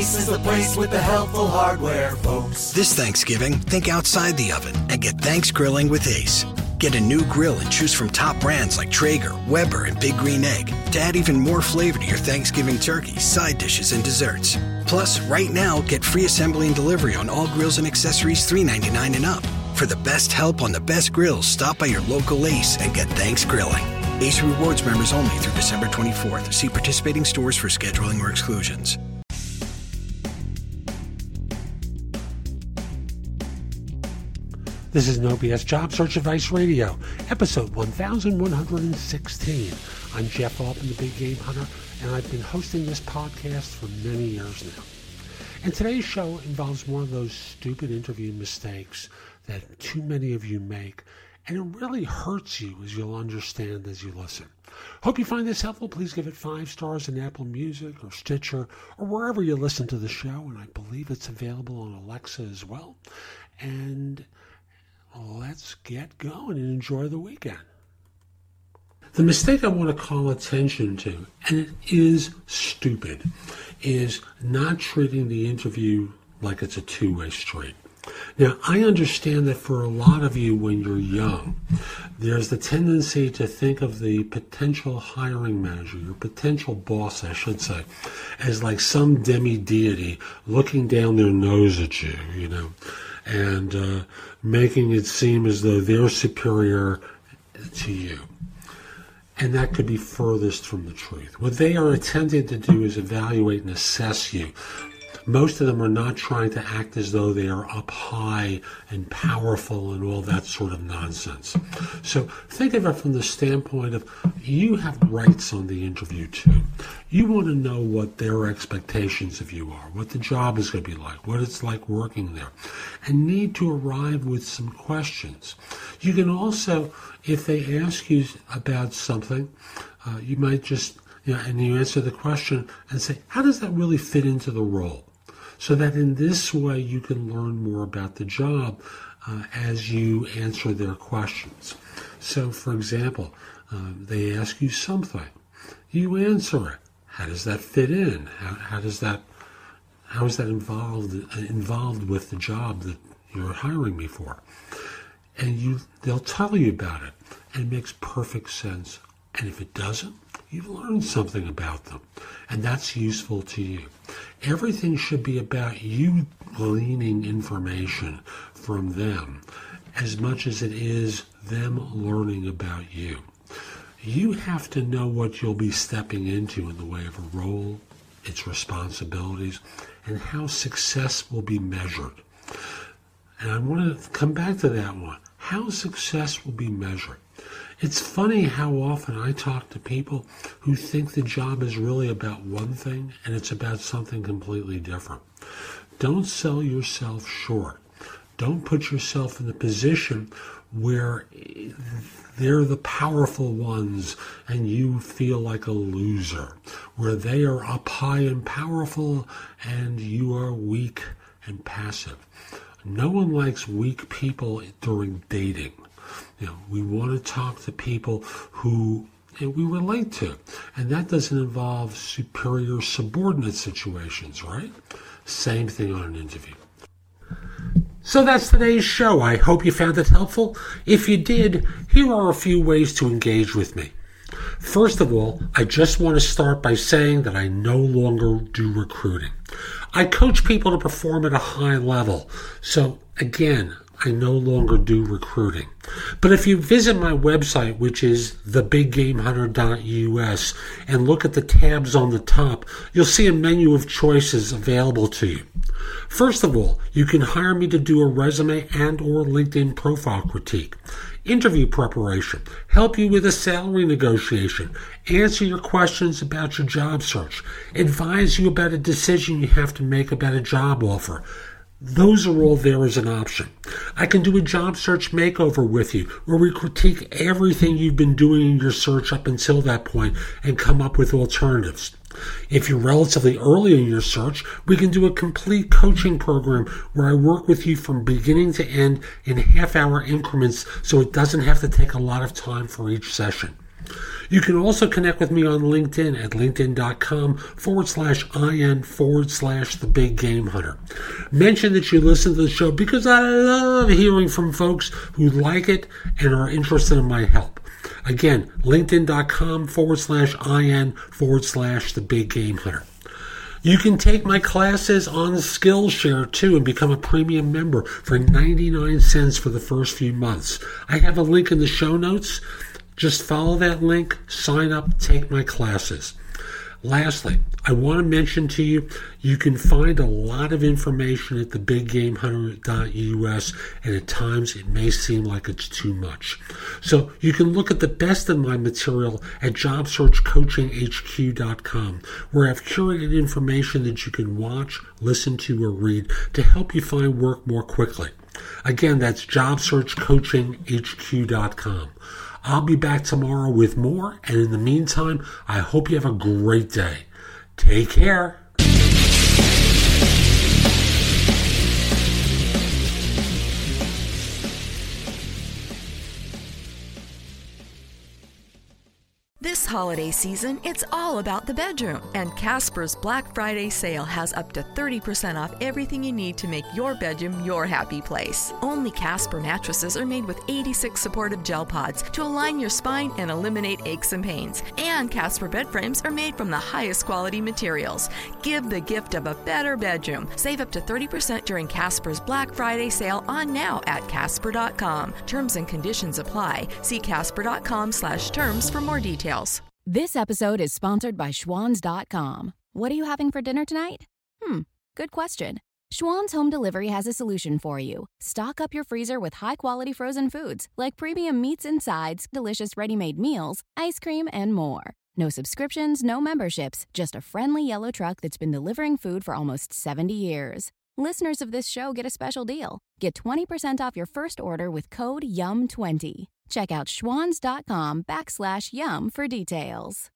Ace is the place with the helpful hardware, folks. This Thanksgiving, think outside the oven and get Thanks Grilling with Ace. Get a new grill and choose from top brands like Traeger, Weber, and Big Green Egg to add even more flavor to your Thanksgiving turkey, side dishes, and desserts. Plus, right now, get free assembly and delivery on all grills and accessories $3.99 and up. For the best help on the best grills, stop by your local Ace and get Thanks Grilling. Ace Rewards members only through December 24th. See participating stores for scheduling or exclusions. This is No BS Job Search Advice Radio, episode 1116. I'm Jeff Altman, the Big Game Hunter, and I've been hosting this podcast for many years now. And today's show involves one of those stupid interview mistakes that too many of you make, and it really hurts you, as you'll understand as you listen. Hope you find this helpful. Please give it 5 stars in Apple Music or Stitcher or wherever you listen to the show, and I believe it's available on Alexa as well. And let's get going and enjoy the weekend. The mistake I want to call attention to, and it is stupid, is not treating the interview like it's a two-way street. Now, I understand that for a lot of you when you're young, there's the tendency to think of the potential hiring manager, your potential boss, I should say, as like some demi-deity looking down their nose at you, and making it seem as though they're superior to you. And that could be furthest from the truth. What they are attempting to do is evaluate and assess you. Most of them are not trying to act as though they are up high and powerful and all that sort of nonsense. So think of it from the standpoint of you have rights on the interview too. You want to know what their expectations of you are, what the job is going to be like, what it's like working there, and need to arrive with some questions. You can also, if they ask you about something, you might just, and you answer the question and say, how does that really fit into the role? So that in this way you can learn more about the job as you answer their questions. So, for example, they ask you something, you answer it. How does that fit in? How is that involved with the job that you're hiring me for? And they'll tell you about it, and it makes perfect sense. And if it doesn't, you've learned something about them, and that's useful to you. Everything should be about you gleaning information from them as much as it is them learning about you. You have to know what you'll be stepping into in the way of a role, its responsibilities, and how success will be measured. And I want to come back to that one. How success will be measured. It's funny how often I talk to people who think the job is really about one thing and it's about something completely different. Don't sell yourself short. Don't put yourself in the position where they're the powerful ones and you feel like a loser, where they are up high and powerful and you are weak and passive. No one likes weak people during dating. We want to talk to people who we relate to. And that doesn't involve superior subordinate situations, right? Same thing on an interview. So that's today's show. I hope you found it helpful. If you did, here are a few ways to engage with me. First of all, I just want to start by saying that I no longer do recruiting. I coach people to perform at a high level. So again, I no longer do recruiting. But if you visit my website, which is thebiggamehunter.us, and look at the tabs on the top, you'll see a menu of choices available to you. First of all, you can hire me to do a resume and or LinkedIn profile critique, interview preparation, help you with a salary negotiation, answer your questions about your job search, advise you about a decision you have to make about a job offer. Those are all there as an option. I can do a job search makeover with you where we critique everything you've been doing in your search up until that point and come up with alternatives. If you're relatively early in your search, we can do a complete coaching program where I work with you from beginning to end in half-hour increments so it doesn't have to take a lot of time for each session. You can also connect with me on LinkedIn at linkedin.com/IN/The Big Game Hunter. Mention that you listen to the show because I love hearing from folks who like it and are interested in my help. Again, linkedin.com/IN/The Big Game Hunter. You can take my classes on Skillshare too and become a premium member for 99 cents for the first few months. I have a link in the show notes. Just follow that link, sign up, take my classes. Lastly, I want to mention to you, you can find a lot of information at thebiggamehunter.us, and at times it may seem like it's too much. So you can look at the best of my material at JobSearchCoachingHQ.com, where I've curated information that you can watch, listen to, or read to help you find work more quickly. Again, that's JobSearchCoachingHQ.com. I'll be back tomorrow with more, and in the meantime, I hope you have a great day. Take care. This holiday season, it's all about the bedroom, and Casper's Black Friday sale has up to 30% off everything you need to make your bedroom your happy place. Only Casper mattresses are made with 86 supportive gel pods to align your spine and eliminate aches and pains. And Casper bed frames are made from the highest quality materials. Give the gift of a better bedroom. Save up to 30% during Casper's Black Friday sale on now at Casper.com. Terms and conditions apply. See Casper.com/terms for more details. This episode is sponsored by Schwans.com. What are you having for dinner tonight? Good question. Schwans Home Delivery has a solution for you. Stock up your freezer with high-quality frozen foods like premium meats and sides, delicious ready-made meals, ice cream, and more. No subscriptions, no memberships, just a friendly yellow truck that's been delivering food for almost 70 years. Listeners of this show get a special deal. Get 20% off your first order with code YUM20. Check out schwans.com/YUM for details.